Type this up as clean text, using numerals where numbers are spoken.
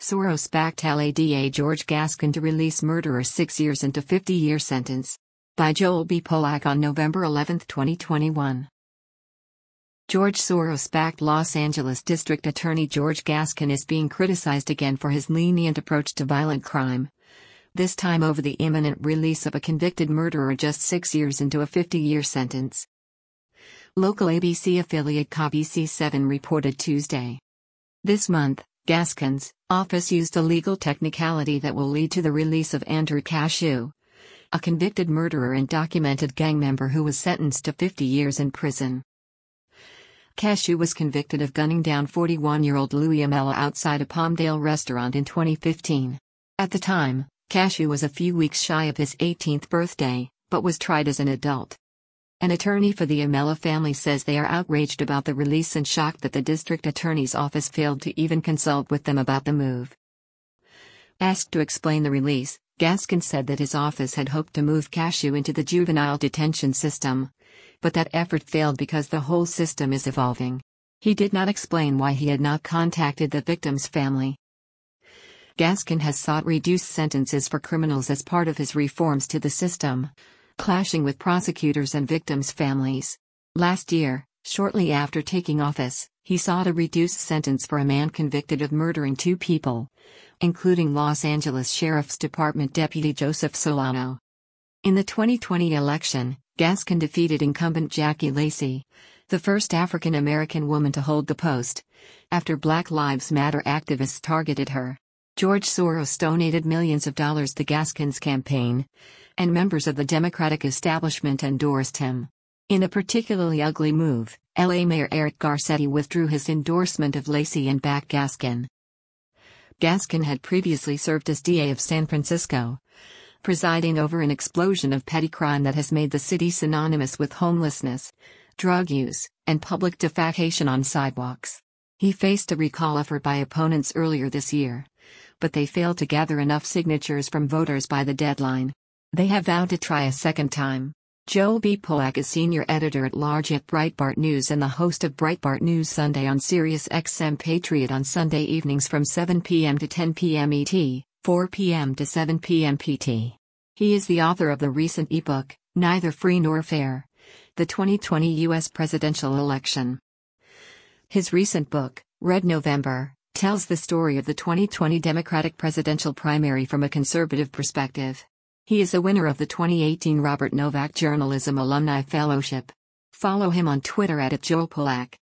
Soros-backed LADA George Gascon to release murderer 6 years into 50-year sentence. By Joel B. Polak on November 11, 2021. George Soros-backed Los Angeles District Attorney George Gascon is being criticized again for his lenient approach to violent crime. This time over the imminent release of a convicted murderer just 6 years into a 50-year sentence. Local ABC affiliate KBC7 reported Tuesday. This month, Gascon's office used a legal technicality that will lead to the release of Andrew Cashew, a convicted murderer and documented gang member who was sentenced to 50 years in prison. Cashew was convicted of gunning down 41-year-old Louis Amela outside a Palmdale restaurant in 2015. At the time, Cashew was a few weeks shy of his 18th birthday, but was tried as an adult. An attorney for the Amela family says they are outraged about the release and shocked that the district attorney's office failed to even consult with them about the move. Asked to explain the release, Gascon said that his office had hoped to move Cashew into the juvenile detention system, but that effort failed because the whole system is evolving. He did not explain why he had not contacted the victim's family. Gascon has sought reduced sentences for criminals as part of his reforms to the system, clashing with prosecutors and victims' families. Last year, shortly after taking office, he sought a reduced sentence for a man convicted of murdering 2 people, including Los Angeles Sheriff's Department Deputy Joseph Solano. In the 2020 election, Gascon defeated incumbent Jackie Lacey, the first African-American woman to hold the post, after Black Lives Matter activists targeted her. George Soros donated millions of dollars to Gascon's campaign, and members of the Democratic establishment endorsed him. In a particularly ugly move, LA Mayor Eric Garcetti withdrew his endorsement of Lacey and backed Gascon. Gascon had previously served as DA of San Francisco, presiding over an explosion of petty crime that has made the city synonymous with homelessness, drug use, and public defecation on sidewalks. He faced a recall effort by opponents earlier this year, but they failed to gather enough signatures from voters by the deadline. They have vowed to try a second time. Joel B. Polak is senior editor-at-large at Breitbart News and the host of Breitbart News Sunday on Sirius XM Patriot on Sunday evenings from 7 p.m. to 10 p.m. ET, 4 p.m. to 7 p.m. PT. He is the author of the recent ebook, Neither Free Nor Fair: The 2020 U.S. Presidential Election. His recent book, Red November, tells the story of the 2020 Democratic presidential primary from a conservative perspective. He is a winner of the 2018 Robert Novak Journalism Alumni Fellowship. Follow him on Twitter @JoelPolak.